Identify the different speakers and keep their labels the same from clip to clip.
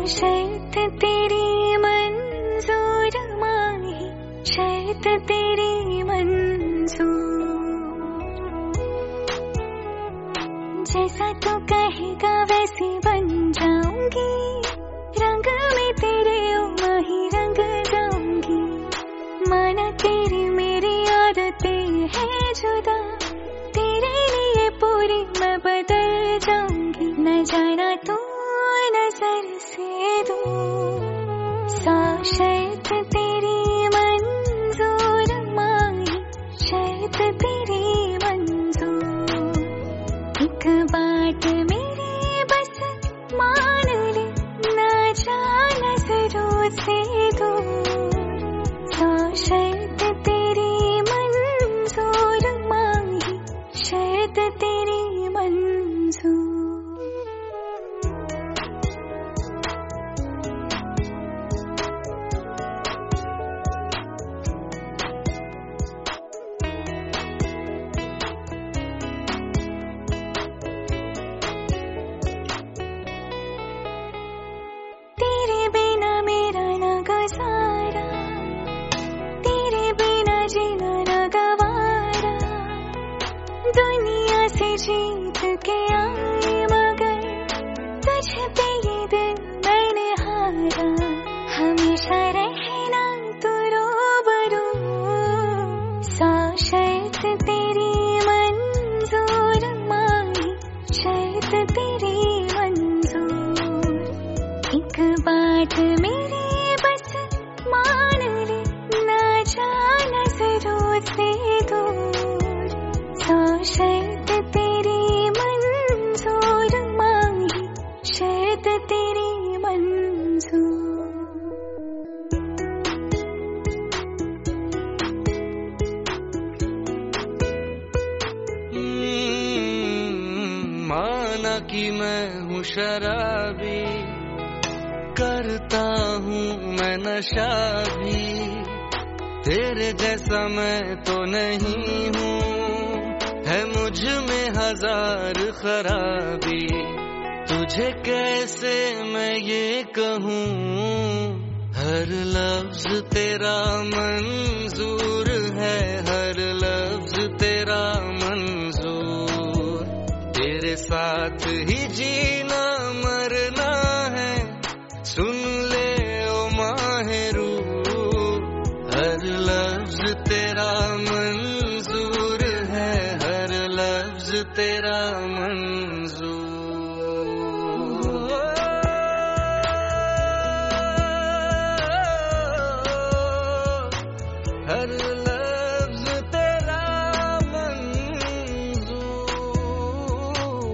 Speaker 1: शर्त तेरी मंजूर माही, शर्त तेरी मंजूर। जैसा तू कहेगा वैसी बन जाऊंगी, रंग में तेरे ओ माही रंग जाऊंगी। माना तेरी मेरी आदतें हैं जुदा, तेरे लिए पूरी मैं बदल जाऊंगी। न जाना तू नजर से दूर, सौ शर्त तेरी मंजूर माही, शर्त तेरी मंजूर। एक बात मेरी बस मान ले, न जा नजरों से दूर। सौ शर्त तेरी मंजूर माही, शर्त तेरी मंजूर। तेरे बिना मेरा न गुजारा, तेरे बिना जीना न गवारा। दुनिया से जीत के आई मगर तुझ पे ये दिल मैंने हारा। हमेशा रहना तू रूबरू, सौ शर्त तेरी मंजूर माही, शर्त तेरी मंजूर। एक बात मेरी बस मान ले, न जा नजरों से दूर। सौ शर्त तेरी मंजूर माही, शर्त तेरी मंजूर।
Speaker 2: माना कि मैं हूँ शराबी, करता हूँ मैं नशा भी। तेरे जैसा मैं तो नहीं हूँ, है मुझ में हजार खराबी। तुझे कैसे मैं ये कहूँ, हर लफ्ज तेरा मंजूर है, हर लफ्ज तेरा मंजूर। तेरे साथ ही जीना मरना है, सुन ले ओ माहिरू। हर लफ्ज तेरा मंजूर है, हर लफ्ज तेरा मंजूर। हर लफ्ज तेरा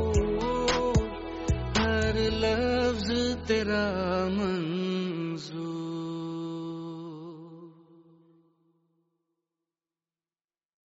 Speaker 2: मंजूर, हर लफ्ज तेरा मंजूर।